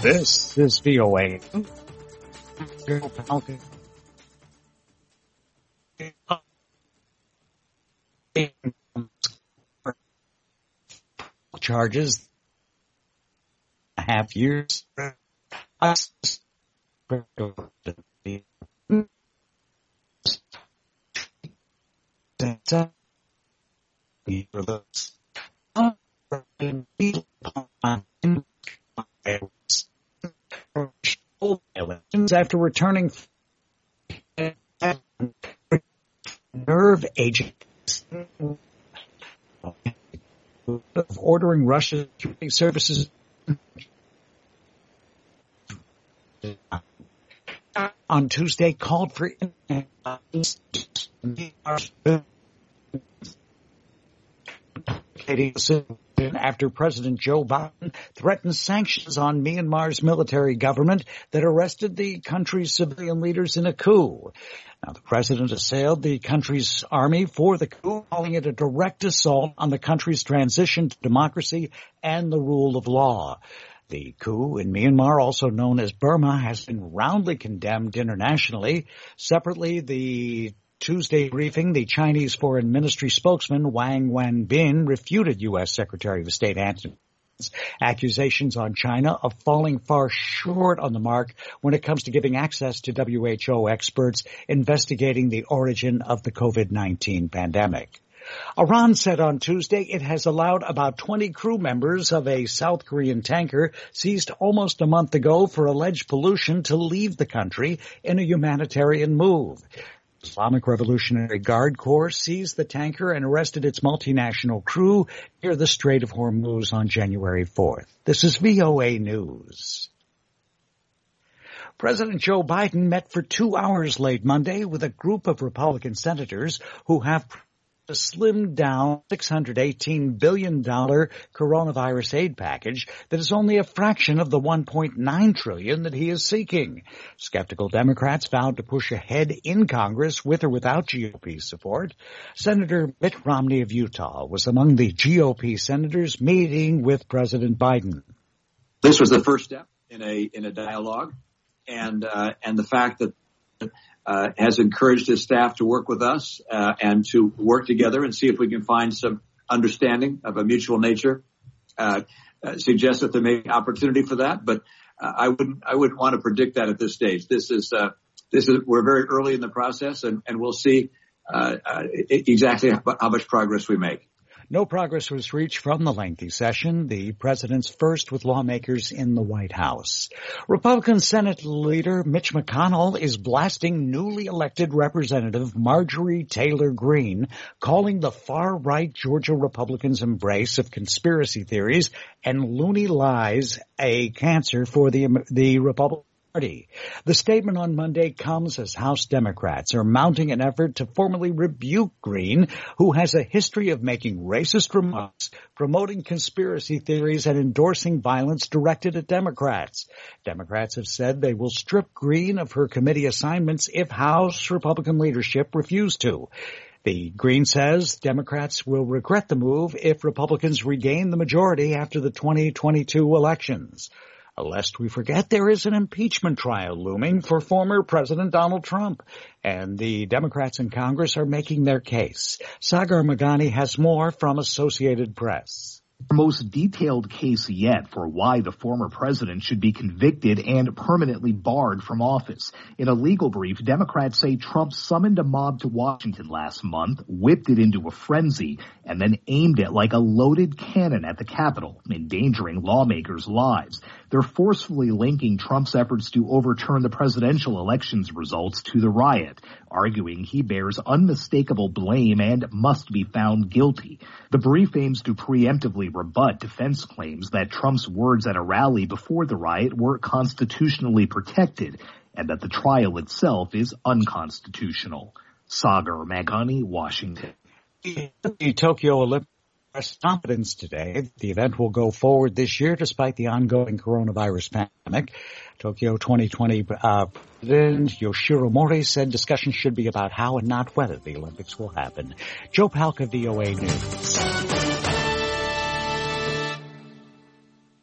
This is VOA. Charges a half years. After returning nerve agents of ordering Russian security services on Tuesday called for after President Joe Biden threatened sanctions on Myanmar's military government that arrested the country's civilian leaders in a coup. Now, the president assailed the country's army for the coup, calling it a direct assault on the country's transition to democracy and the rule of law. The coup in Myanmar, also known as Burma, has been roundly condemned internationally. Separately, the Tuesday briefing, the Chinese Foreign Ministry spokesman Wang Wenbin refuted U.S. Secretary of State Antony Blinken's accusations on China of falling far short on the mark when it comes to giving access to WHO experts investigating the origin of the COVID-19 pandemic. Iran said on Tuesday it has allowed about 20 crew members of a South Korean tanker seized almost a month ago for alleged pollution to leave the country in a humanitarian move. Islamic Revolutionary Guard Corps seized the tanker and arrested its multinational crew near the Strait of Hormuz on January 4th. This is VOA News. President Joe Biden met for 2 hours late Monday with a group of Republican senators who have a slimmed down $618 billion coronavirus aid package that is only a fraction of the $1.9 trillion that he is seeking. Skeptical Democrats vowed to push ahead in Congress with or without GOP support. Senator Mitt Romney of Utah was among the GOP senators meeting with President Biden. This was the first step in a dialogue, and the fact that has encouraged his staff to work with us and to work together and see if we can find some understanding of a mutual nature. Suggests that there may be opportunity for that, but I wouldn't want to predict that at this stage. We're very early in the process, and we'll see exactly how much progress we make. No progress was reached from the lengthy session, the president's first with lawmakers in the White House. Republican Senate leader Mitch McConnell is blasting newly elected Representative Marjorie Taylor Greene, calling the far-right Georgia Republicans' embrace of conspiracy theories and loony lies a cancer for the Republican Party. The statement on Monday comes as House Democrats are mounting an effort to formally rebuke Greene, who has a history of making racist remarks, promoting conspiracy theories, and endorsing violence directed at Democrats. Democrats have said they will strip Greene of her committee assignments if House Republican leadership refuse to. The Greene says Democrats will regret the move if Republicans regain the majority after the 2022 elections. Lest we forget, there is an impeachment trial looming for former President Donald Trump, and the Democrats in Congress are making their case. Sagar Meghani has more from Associated Press. The most detailed case yet for why the former president should be convicted and permanently barred from office. In a legal brief, Democrats say Trump summoned a mob to Washington last month, whipped it into a frenzy, and then aimed it like a loaded cannon at the Capitol, endangering lawmakers' lives. They're forcefully linking Trump's efforts to overturn the presidential election's results to the riot, arguing he bears unmistakable blame and must be found guilty. The brief aims to preemptively rebut defense claims that Trump's words at a rally before the riot were constitutionally protected and that the trial itself is unconstitutional. Sagar Meghani, Washington. The Tokyo Olympics expressed confidence today. The event will go forward this year despite the ongoing coronavirus pandemic. Tokyo 2020 President Yoshiro Mori said discussions should be about how and not whether the Olympics will happen. Joe Palca, VOA News.